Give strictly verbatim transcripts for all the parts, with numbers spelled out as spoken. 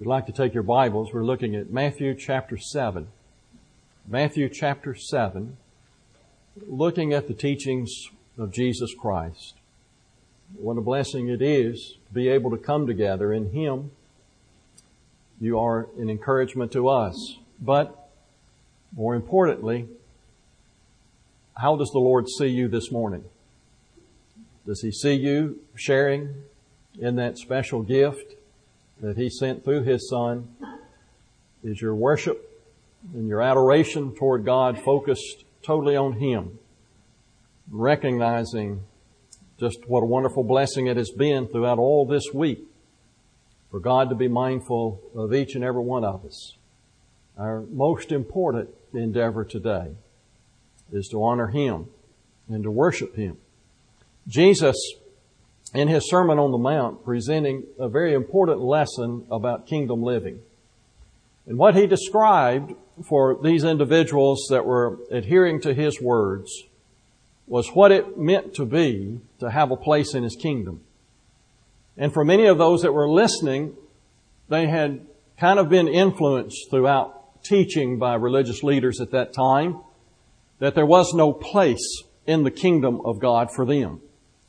If you'd like to take your Bibles, we're looking at Matthew chapter seven. Matthew chapter seven, looking at the teachings of Jesus Christ. What a blessing it is to be able to come together in Him. You are an encouragement to us. But more importantly, how does the Lord see you this morning? Does He see you sharing in that special gift that He sent through His Son? Is your worship and your adoration toward God focused totally on Him, recognizing just what a wonderful blessing it has been throughout all this week for God to be mindful of each and every one of us? Our most important endeavor today is to honor Him and to worship Him. Jesus, in His Sermon on the Mount, presenting a very important lesson about kingdom living. And what He described for these individuals that were adhering to His words was what it meant to be to have a place in His kingdom. And for many of those that were listening, they had kind of been influenced throughout teaching by religious leaders at that time that there was no place in the kingdom of God for them.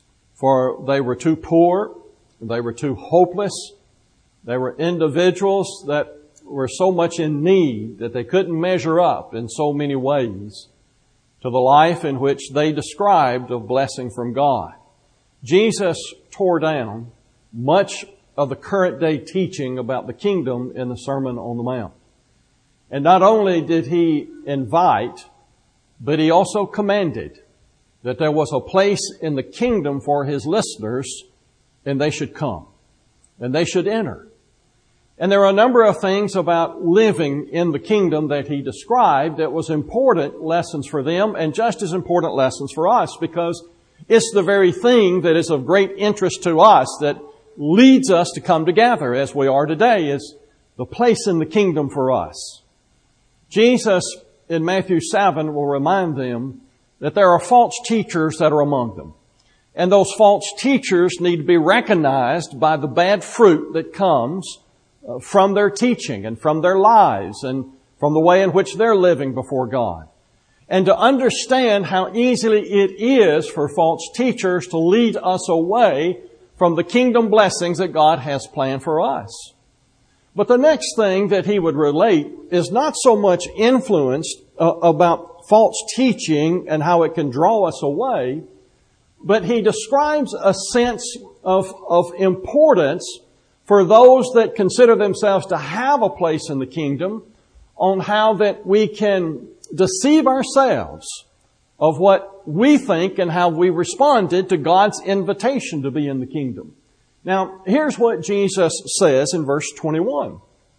For they were too poor, they were too hopeless, they were individuals that were so much in need that they couldn't measure up in so many ways to the life in which they described of blessing from God. Jesus tore down much of the current day teaching about the kingdom in the Sermon on the Mount. And not only did He invite, but He also commanded that there was a place in the kingdom for His listeners, and they should come, and they should enter. And there are a number of things about living in the kingdom that He described that was important lessons for them, and just as important lessons for us, because it's the very thing that is of great interest to us that leads us to come together as we are today, is the place in the kingdom for us. Jesus in Matthew seven will remind them that there are false teachers that are among them. And those false teachers need to be recognized by the bad fruit that comes from their teaching and from their lives and from the way in which they're living before God. And to understand how easily it is for false teachers to lead us away from the kingdom blessings that God has planned for us. But the next thing that He would relate is not so much influenced uh, about false teaching and how it can draw us away, but He describes a sense of, of importance for those that consider themselves to have a place in the kingdom, on how that we can deceive ourselves of what we think and how we responded to God's invitation to be in the kingdom. Now, here's what Jesus says in verse twenty-one.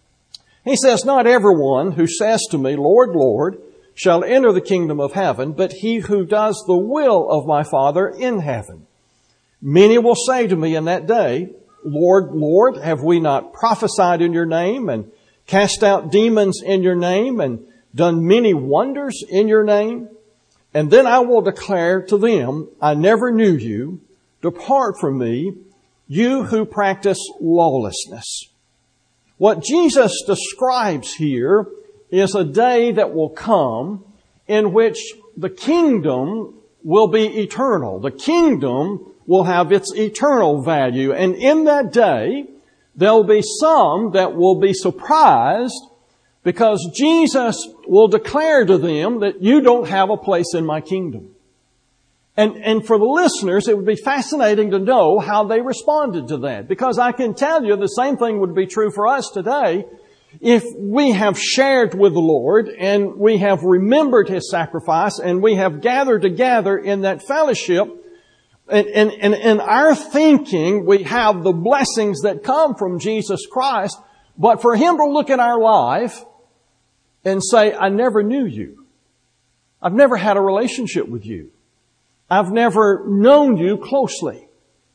He says, "Not everyone who says to me, 'Lord, Lord,' shall enter the kingdom of heaven, but he who does the will of my Father in heaven. Many will say to me in that day, 'Lord, Lord, have we not prophesied in your name, and cast out demons in your name, and done many wonders in your name?' And then I will declare to them, 'I never knew you. Depart from me, you who practice lawlessness.'" What Jesus describes here is a day that will come in which the kingdom will be eternal. The kingdom will have its eternal value. And in that day, there'll be some that will be surprised because Jesus will declare to them that you don't have a place in my kingdom. And, and for the listeners, it would be fascinating to know how they responded to that. Because I can tell you the same thing would be true for us today if we have shared with the Lord and we have remembered His sacrifice and we have gathered together in that fellowship. And in our thinking, we have the blessings that come from Jesus Christ. But for Him to look at our life and say, "I never knew you. I've never had a relationship with you. I've never known you closely."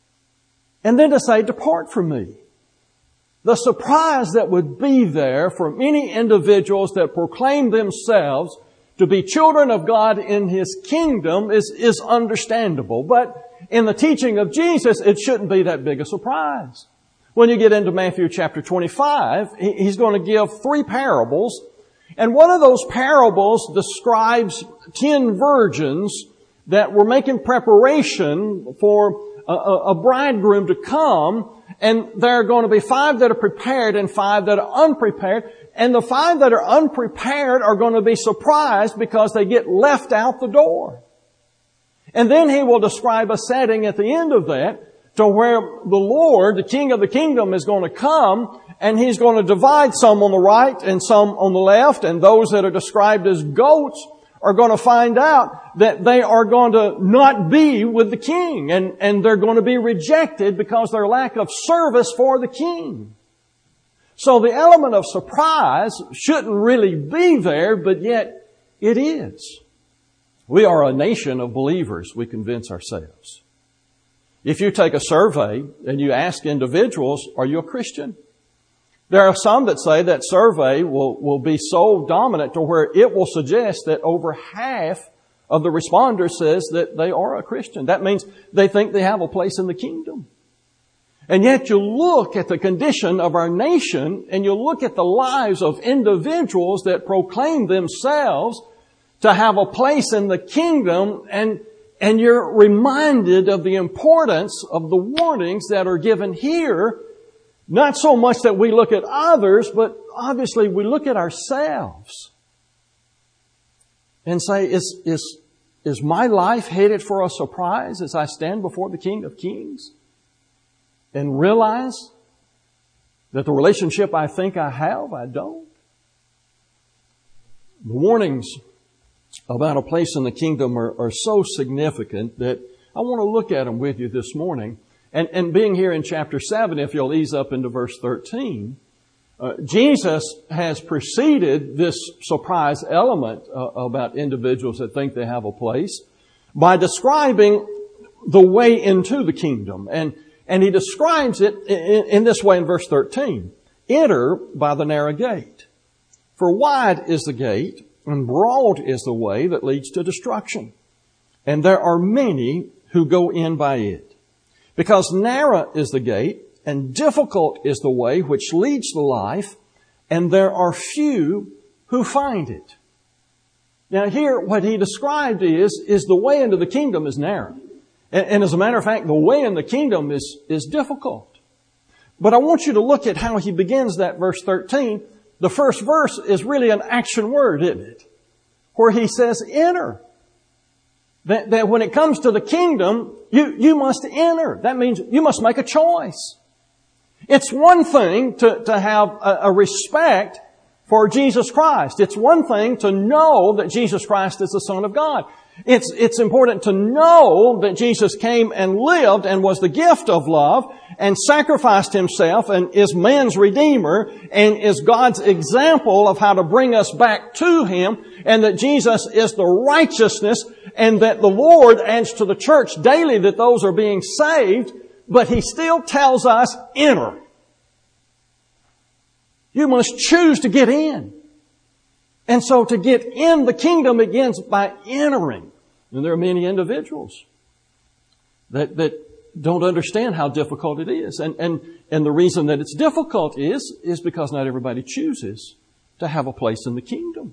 And then to say, "Depart from me." The surprise that would be there for many individuals that proclaim themselves to be children of God in His kingdom is, is understandable. But in the teaching of Jesus, it shouldn't be that big a surprise. when you get into Matthew chapter twenty-five, he's going to give three parables. And one of those parables describes ten virgins that were making preparation for a, a bridegroom to come. And there are going to be five that are prepared and five that are unprepared. And the five that are unprepared are going to be surprised because they get left out the door. And then he will describe a setting at the end of that to where the Lord, the King of the kingdom, is going to come, and He's going to divide some on the right and some on the left, and those that are described as goats are going to find out that they are going to not be with the King, and, and they're going to be rejected because of their lack of service for the King. So the element of surprise shouldn't really be there, but yet it is. We are a nation of believers, we convince ourselves. If you take a survey and you ask individuals, are you a Christian? There are some that say that survey will, will be so dominant to where it will suggest that over half of the responders says that they are a Christian. That means they think they have a place in the kingdom. And yet you look at the condition of our nation and you look at the lives of individuals that proclaim themselves to have a place in the kingdom, and And you're reminded of the importance of the warnings that are given here. Not so much that we look at others, but obviously we look at ourselves and say, is, is, is my life headed for a surprise as I stand before the King of Kings? And realize that the relationship I think I have, I don't. The warnings about a place in the kingdom are, are so significant that I want to look at them with you this morning. And, and being here in chapter seven, if you'll ease up into verse thirteen, uh, Jesus has preceded this surprise element uh, about individuals that think they have a place by describing the way into the kingdom. And, and he describes it in, in this way in verse thirteen. Enter by the narrow gate. For wide is the gate, and broad is the way that leads to destruction. And there are many who go in by it. Because narrow is the gate, and difficult is the way which leads to life, and there are few who find it. Now here, what he described is, is the way into the kingdom is narrow. And, and as a matter of fact, the way in the kingdom is, is difficult. But I want you to look at how he begins that verse thirteen. The first verse is really an action word, isn't it? Where he says, enter. That, that when it comes to the kingdom, you, you must enter. That means you must make a choice. It's one thing to, to have a, a respect for Jesus Christ. It's one thing to know that Jesus Christ is the Son of God. It's, it's important to know that Jesus came and lived and was the gift of love and sacrificed Himself and is man's Redeemer and is God's example of how to bring us back to Him, and that Jesus is the righteousness, and that the Lord adds to the church daily that those are being saved, but He still tells us, enter. You must choose to get in. And so to get in the kingdom begins by entering. And there are many individuals that, that don't understand how difficult it is. And, and, and the reason that it's difficult is, is because not everybody chooses to have a place in the kingdom.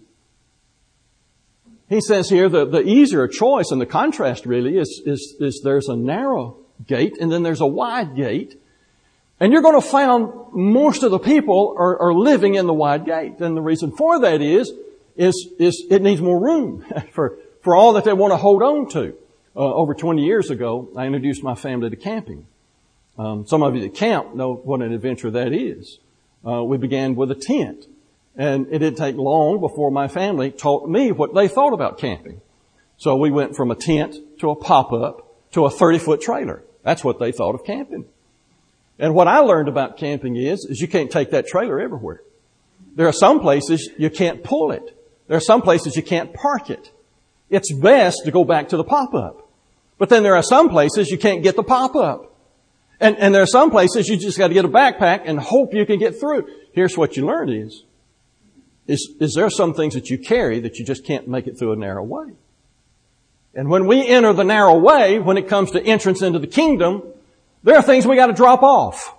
He says here that the easier choice, and the contrast really is, is, is there's a narrow gate and then there's a wide gate. And you're going to find most of the people are, are living in the wide gate. And the reason for that is, is, is it needs more room for, for all that they want to hold on to. Uh, over twenty years ago, I introduced my family to camping. Um, some of you that camp know what an adventure that is. Uh, we began with a tent. And it didn't take long before my family taught me what they thought about camping. So we went from a tent to a pop-up to a thirty-foot trailer. That's what they thought of camping. And what I learned about camping is, is you can't take that trailer everywhere. There are some places you can't pull it. There are some places you can't park it. It's best to go back to the pop-up. But then there are some places you can't get the pop-up. And, and there are some places you just got to get a backpack and hope you can get through. Here's what you learn is, is, is there some things that you carry that you just can't make it through a narrow way. And when we enter the narrow way, when it comes to entrance into the kingdom, there are things we got to drop off.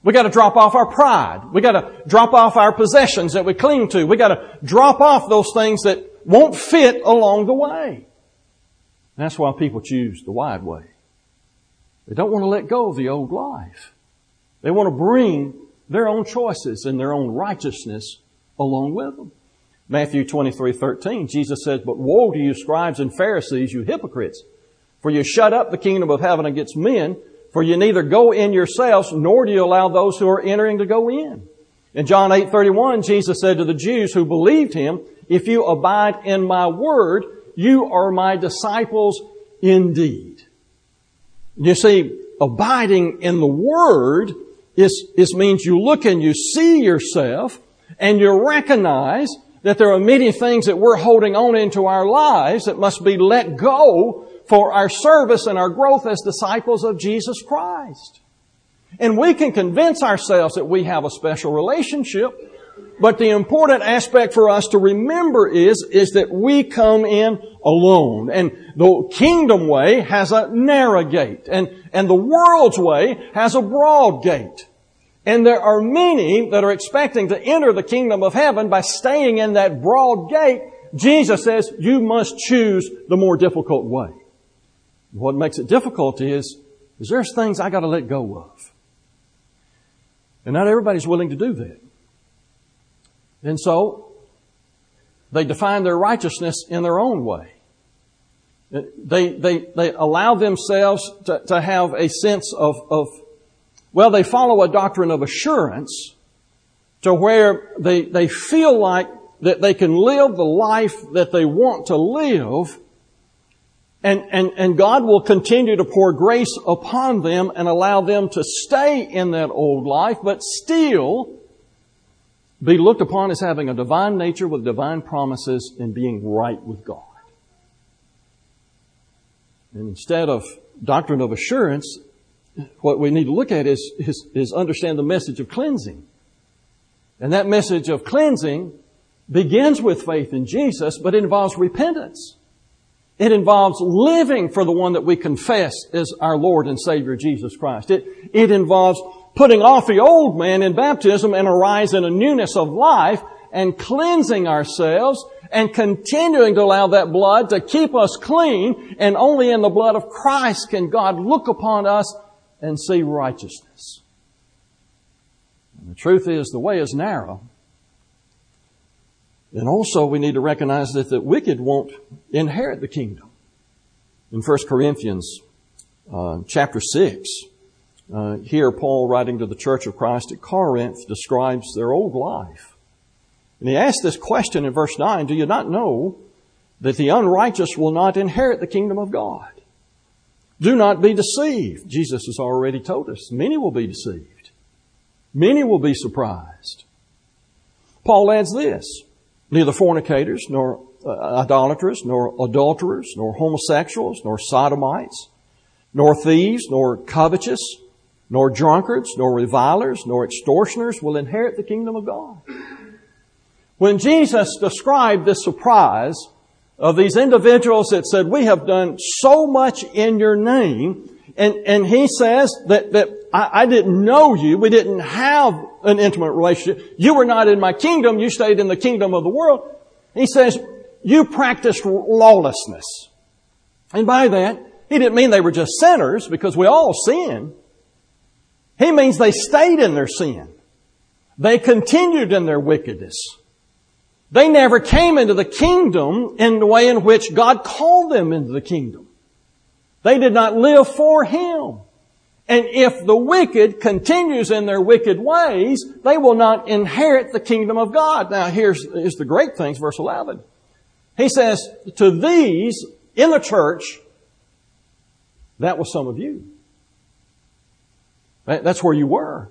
We got to drop off our pride. We got to drop off our possessions that we cling to. We got to drop off those things that won't fit along the way. That's why people choose the wide way. They don't want to let go of the old life. They want to bring their own choices and their own righteousness along with them. Matthew twenty-three thirteen, Jesus says, "But woe to you, scribes and Pharisees, you hypocrites! For you shut up the kingdom of heaven against men, for you neither go in yourselves, nor do you allow those who are entering to go in." In John eight thirty-one, Jesus said to the Jews who believed Him, "If you abide in my word, you are my disciples indeed." You see, abiding in the word is, is means you look and you see yourself and you recognize that there are many things that we're holding on into our lives that must be let go for our service and our growth as disciples of Jesus Christ. And we can convince ourselves that we have a special relationship, but the important aspect for us to remember is, is that we come in alone. And the kingdom way has a narrow gate, and, and the world's way has a broad gate. And there are many that are expecting to enter the kingdom of heaven by staying in that broad gate. Jesus says you must choose the more difficult way. What makes it difficult is, is there's things I got to let go of. And not everybody's willing to do that. And so, they define their righteousness in their own way. They, they, they allow themselves to, to have a sense of, of, well, they follow a doctrine of assurance to where they, they feel like that they can live the life that they want to live, and, and, and God will continue to pour grace upon them and allow them to stay in that old life, but still be looked upon as having a divine nature with divine promises and being right with God. And instead of doctrine of assurance, what we need to look at is, is, is understand the message of cleansing. And that message of cleansing begins with faith in Jesus, but it involves repentance. It involves living for the one that we confess as our Lord and Savior, Jesus Christ. It, it involves putting off the old man in baptism and arise in a newness of life and cleansing ourselves and continuing to allow that blood to keep us clean. And only in the blood of Christ can God look upon us and see righteousness. And the truth is, the way is narrow. And also we need to recognize that the wicked won't inherit the kingdom. In First Corinthians uh, chapter six, uh, here Paul, writing to the church of Christ at Corinth, describes their old life. And he asks this question in verse nine, "Do you not know that the unrighteous will not inherit the kingdom of God? Do not be deceived." Jesus has already told us, many will be deceived. Many will be surprised. Paul adds this, "Neither fornicators, nor uh, idolaters, nor adulterers, nor homosexuals, nor sodomites, nor thieves, nor covetous, nor drunkards, nor revilers, nor extortioners will inherit the kingdom of God." When Jesus described this surprise of these individuals that said, "We have done so much in your name," and, and he says that, that I, I didn't know you, we didn't have an intimate relationship, you were not in my kingdom, you stayed in the kingdom of the world. He says, you practiced lawlessness. And by that, he didn't mean they were just sinners, because we all sin. He means they stayed in their sin. They continued in their wickedness. They never came into the kingdom in the way in which God called them into the kingdom. They did not live for Him. And if the wicked continues in their wicked ways, they will not inherit the kingdom of God. Now here's, here's the great things, verse eleven. He says, to these in the church, that was some of you. That's where you were.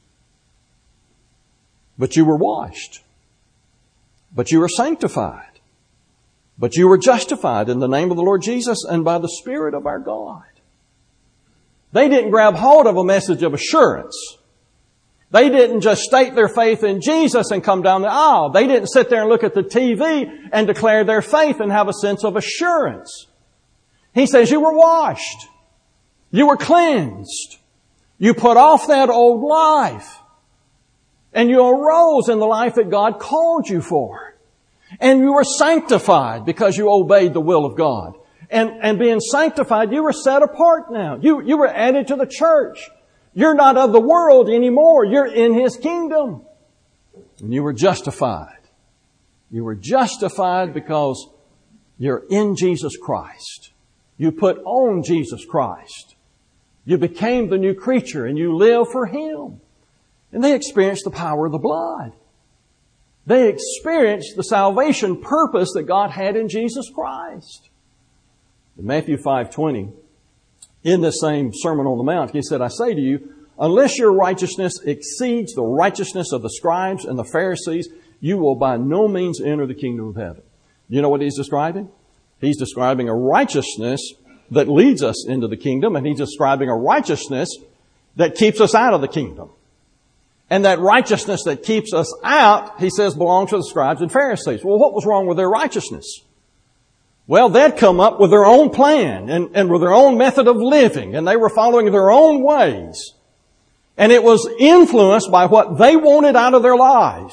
But you were washed. But you were sanctified. But you were justified in the name of the Lord Jesus and by the Spirit of our God. They didn't grab hold of a message of assurance. They didn't just state their faith in Jesus and come down the aisle. They didn't sit there and look at the T V and declare their faith and have a sense of assurance. He says you were washed. You were cleansed. You put off that old life. And you arose in the life that God called you for. And you were sanctified because you obeyed the will of God. And, and being sanctified, you were set apart now. You, you were added to the church. You're not of the world anymore. You're in His kingdom. And you were justified. You were justified because you're in Jesus Christ. You put on Jesus Christ. You became the new creature and you live for Him. And they experienced the power of the blood. They experienced the salvation purpose that God had in Jesus Christ. In Matthew five twenty, in the same Sermon on the Mount, He said, I say to you, unless your righteousness exceeds the righteousness of the scribes and the Pharisees, you will by no means enter the kingdom of heaven. You know what He's describing? He's describing a righteousness that leads us into the kingdom, and He's describing a righteousness that keeps us out of the kingdom. And that righteousness that keeps us out, He says, belongs to the scribes and Pharisees. Well, what was wrong with their righteousness? Well, they'd come up with their own plan and, and with their own method of living, and they were following their own ways. And it was influenced by what they wanted out of their lives.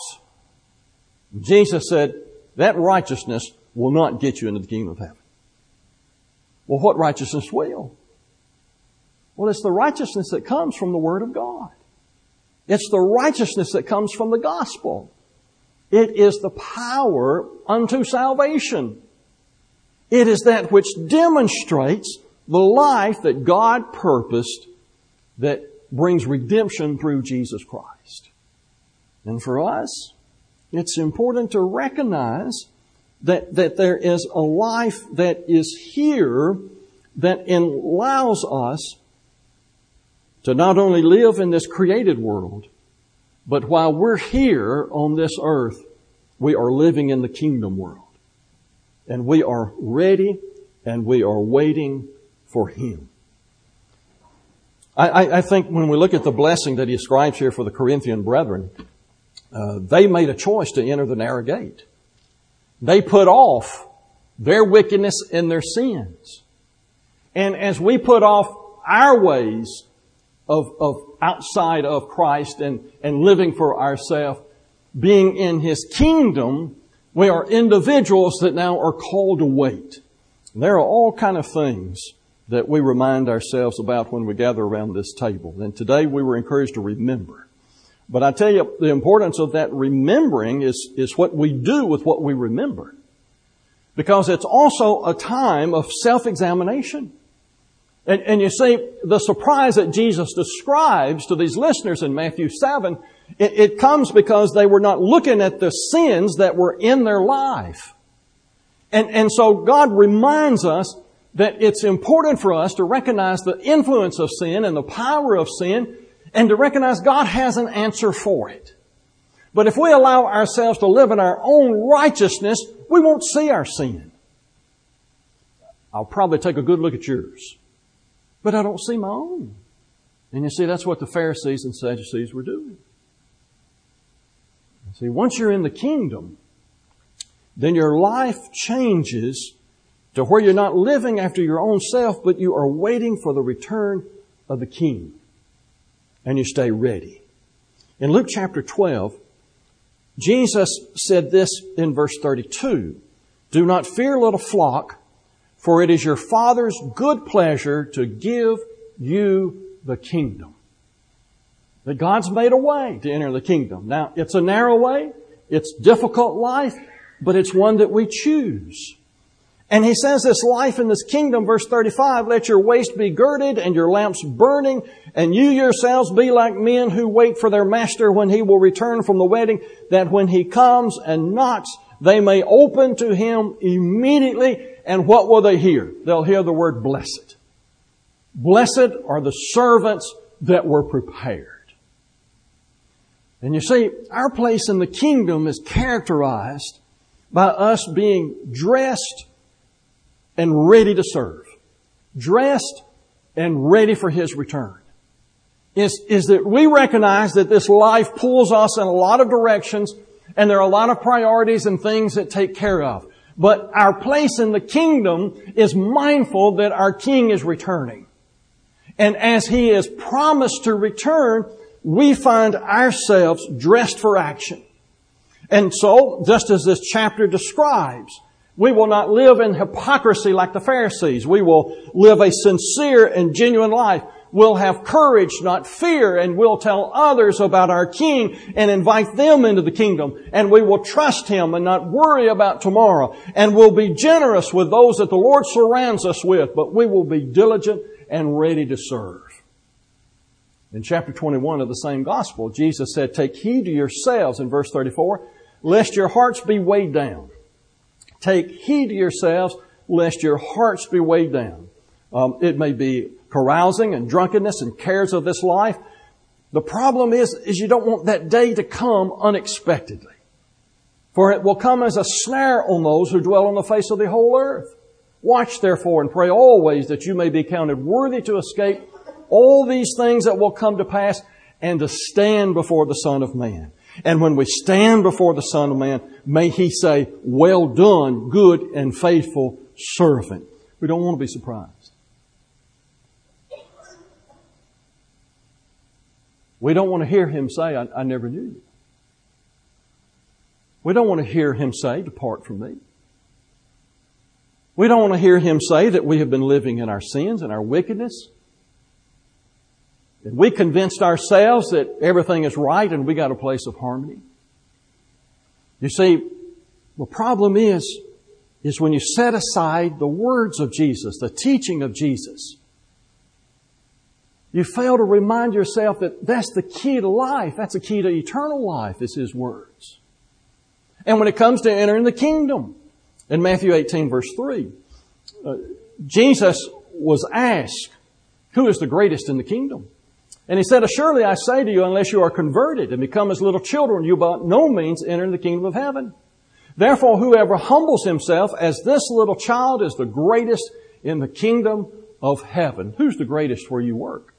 Jesus said, that righteousness will not get you into the kingdom of heaven. Well, what righteousness will? Well, it's the righteousness that comes from the Word of God. It's the righteousness that comes from the gospel. It is the power unto salvation. It is that which demonstrates the life that God purposed that brings redemption through Jesus Christ. And for us, it's important to recognize that, that there is a life that is here that allows us to not only live in this created world, but while we're here on this earth, we are living in the kingdom world. And we are ready and we are waiting for Him. I, I, I think when we look at the blessing that He ascribes here for the Corinthian brethren, uh, they made a choice to enter the narrow gate. They put off their wickedness and their sins. And as we put off our ways of, of outside of Christ and, and living for ourselves, being in His kingdom, we are individuals that now are called to wait. There are all kind of things that we remind ourselves about when we gather around this table. And today we were encouraged to remember. But I tell you, the importance of that remembering is, is what we do with what we remember. Because it's also a time of self-examination. And, and you see, the surprise that Jesus describes to these listeners in Matthew seven, it, it comes because they were not looking at the sins that were in their life. And, and so God reminds us that it's important for us to recognize the influence of sin and the power of sin, and to recognize God has an answer for it. But if we allow ourselves to live in our own righteousness, we won't see our sin. I'll probably take a good look at yours, but I don't see my own. And you see, that's what the Pharisees and Sadducees were doing. See, once you're in the kingdom, then your life changes to where you're not living after your own self, but you are waiting for the return of the King. And you stay ready. In Luke chapter twelve, Jesus said this in verse thirty-two, do not fear, little flock, for it is your Father's good pleasure to give you the kingdom. That God's made a way to enter the kingdom. Now, it's a narrow way. It's difficult life, but it's one that we choose. And He says this life in this kingdom, verse thirty-five, let your waist be girded and your lamps burning, and you yourselves be like men who wait for their master when he will return from the wedding, that when he comes and knocks, they may open to him immediately. And what will they hear? They'll hear the word blessed. Blessed are the servants that were prepared. And you see, our place in the kingdom is characterized by us being dressed and ready to serve. Dressed and ready for His return. Is, is that we recognize that this life pulls us in a lot of directions, and there are a lot of priorities and things that take care of. But our place in the kingdom is mindful that our King is returning. And as He has promised to return, we find ourselves dressed for action. And so, just as this chapter describes, we will not live in hypocrisy like the Pharisees. We will live a sincere and genuine life. We'll have courage, not fear, and we'll tell others about our King and invite them into the kingdom. And we will trust Him and not worry about tomorrow. And we'll be generous with those that the Lord surrounds us with, but we will be diligent and ready to serve. In chapter twenty-one of the same gospel, Jesus said, "Take heed to yourselves," in verse thirty-four, "lest your hearts be weighed down." Take heed to yourselves, lest your hearts be weighed down. Um, it may be carousing and drunkenness and cares of this life. The problem is, is you don't want that day to come unexpectedly. For it will come as a snare on those who dwell on the face of the whole earth. Watch therefore and pray always that you may be counted worthy to escape all these things that will come to pass and to stand before the Son of Man. And when we stand before the Son of Man, may He say, "Well done, good and faithful servant." We don't want to be surprised. We don't want to hear Him say, I, I never knew you. We don't want to hear Him say, "Depart from me." We don't want to hear Him say that we have been living in our sins and our wickedness. And we convinced ourselves that everything is right and we got a place of harmony. You see, the problem is, is when you set aside the words of Jesus, the teaching of Jesus, you fail to remind yourself that that's the key to life. That's the key to eternal life, is His words. And when it comes to entering the kingdom, in Matthew eighteen, verse three, uh, Jesus was asked, "Who is the greatest in the kingdom?" And He said, "Surely I say to you, unless you are converted and become as little children, you by no means enter the kingdom of heaven. Therefore, whoever humbles himself as this little child is the greatest in the kingdom of heaven." Who's the greatest where you work?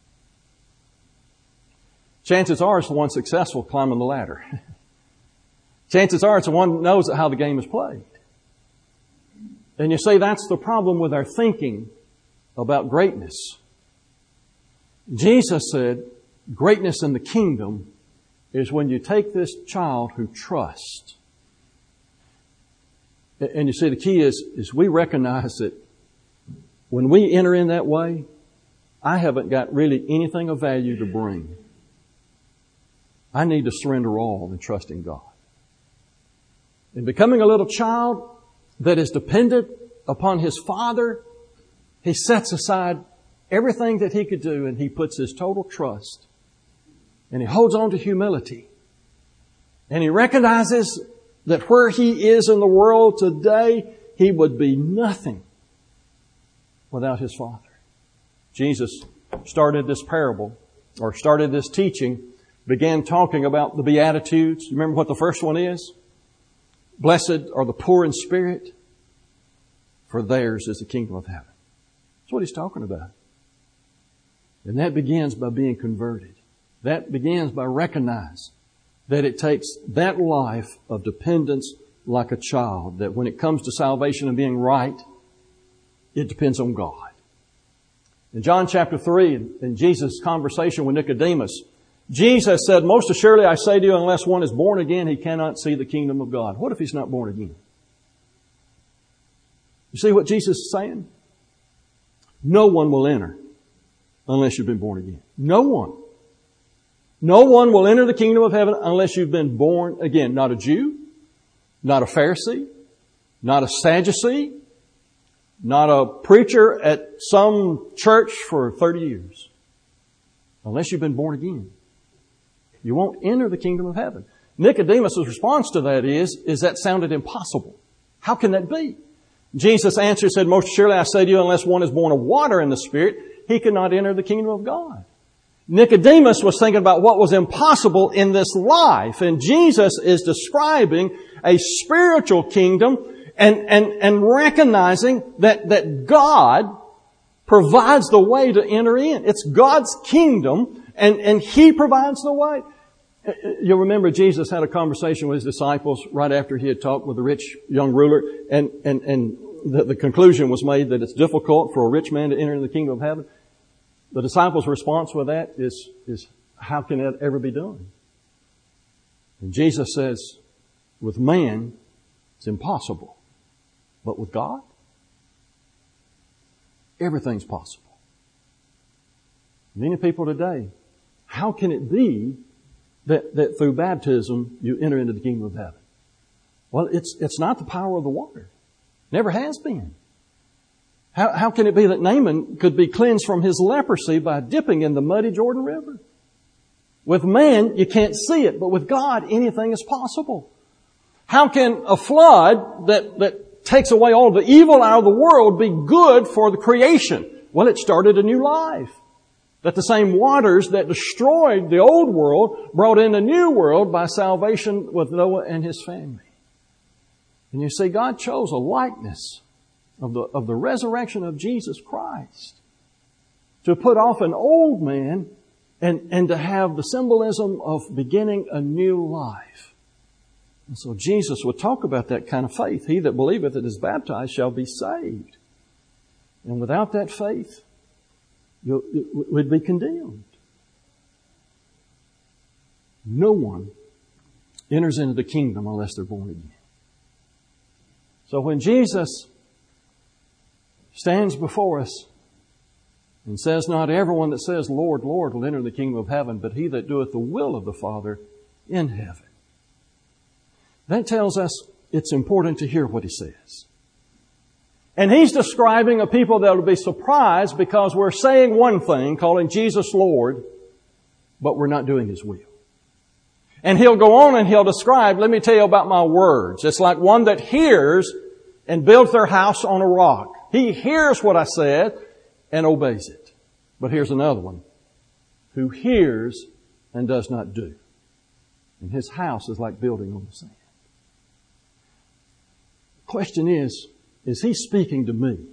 Chances are it's the one successful climbing the ladder. Chances are it's the one who knows how the game is played. And you see, that's the problem with our thinking about greatness. Jesus said, greatness in the kingdom is when you take this child who trusts. And you see, the key is, is we recognize that when we enter in that way, I haven't got really anything of value to bring. I need to surrender all and trust in God. In becoming a little child that is dependent upon his Father, he sets aside everything that he could do and he puts his total trust. And he holds on to humility. And he recognizes that where he is in the world today, he would be nothing without his Father. Jesus started this parable, or started this teaching, began talking about the Beatitudes. You remember what the first one is? Blessed are the poor in spirit, for theirs is the kingdom of heaven. That's what he's talking about. And that begins by being converted. That begins by recognizing that it takes that life of dependence like a child, that when it comes to salvation and being right, it depends on God. In John chapter three, in Jesus' conversation with Nicodemus, Jesus said, "Most assuredly I say to you, unless one is born again, he cannot see the kingdom of God." What if he's not born again? You see what Jesus is saying? No one will enter unless you've been born again. No one. No one will enter the kingdom of heaven unless you've been born again. Not a Jew, not a Pharisee, not a Sadducee, not a preacher at some church for thirty years. Unless you've been born again, you won't enter the kingdom of heaven. Nicodemus' response to that is, is that sounded impossible. How can that be? Jesus answered, said, "Most surely I say to you, unless one is born of water and the Spirit, he cannot enter the kingdom of God." Nicodemus was thinking about what was impossible in this life. And Jesus is describing a spiritual kingdom and, and, and recognizing that, that God provides the way to enter in. It's God's kingdom and, and He provides the way. You'll remember Jesus had a conversation with His disciples right after He had talked with the rich young ruler, and, and, and the, the conclusion was made that it's difficult for a rich man to enter in the kingdom of heaven. The disciples' response with that is, is how can that ever be done? And Jesus says, with man, it's impossible. But with God, everything's possible. Many people today, how can it be that, that through baptism you enter into the kingdom of heaven? Well, it's, it's not the power of the water. Never has been. How, how can it be that Naaman could be cleansed from his leprosy by dipping in the muddy Jordan River? With man, you can't see it, but with God, anything is possible. How can a flood that, that takes away all the evil out of the world be good for the creation? Well, it started a new life. That the same waters that destroyed the old world brought in a new world by salvation with Noah and his family. And you see, God chose a likeness of the, of the resurrection of Jesus Christ to put off an old man and, and to have the symbolism of beginning a new life. And so Jesus would talk about that kind of faith. He that believeth and is baptized shall be saved. And without that faith, you would be condemned. No one enters into the kingdom unless they're born again. So when Jesus stands before us and says, not everyone that says, Lord, Lord, will enter the kingdom of heaven, but he that doeth the will of the Father in heaven. That tells us it's important to hear what he says. And he's describing a people that will be surprised because we're saying one thing, calling Jesus Lord, but we're not doing his will. And he'll go on and he'll describe, let me tell you about my words. It's like one that hears and builds their house on a rock. He hears what I said and obeys it. But here's another one, who hears and does not do. And his house is like building on the sand. The question is, is he speaking to me?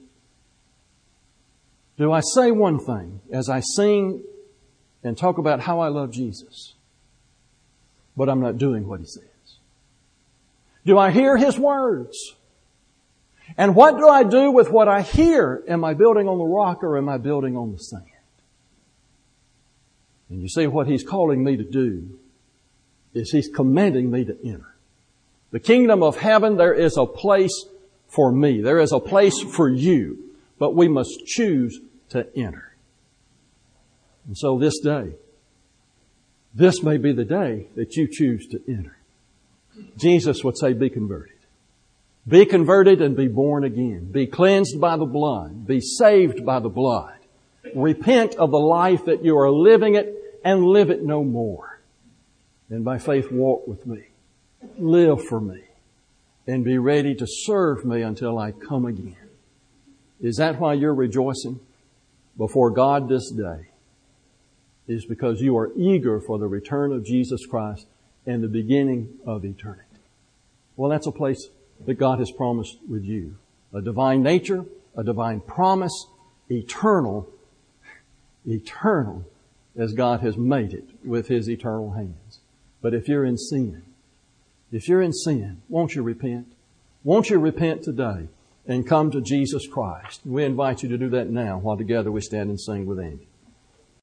Do I say one thing as I sing and talk about how I love Jesus, but I'm not doing what he says? Do I hear his words? And what do I do with what I hear? Am I building on the rock or am I building on the sand? And you see, what he's calling me to do is he's commanding me to enter. The kingdom of heaven, there is a place for me. There is a place for you, but we must choose to enter. And so this day, this may be the day that you choose to enter. Jesus would say, be converted. Be converted and be born again. Be cleansed by the blood. Be saved by the blood. Repent of the life that you are living it and live it no more. And by faith walk with me. Live for me. And be ready to serve me until I come again. Is that why you're rejoicing before God this day? Is because you are eager for the return of Jesus Christ and the beginning of eternity. Well, that's a place that God has promised with you. A divine nature, a divine promise, eternal, eternal as God has made it with His eternal hands. But if you're in sin, If you're in sin, won't you repent? Won't you repent today and come to Jesus Christ? We invite you to do that now while together we stand and sing with Andy.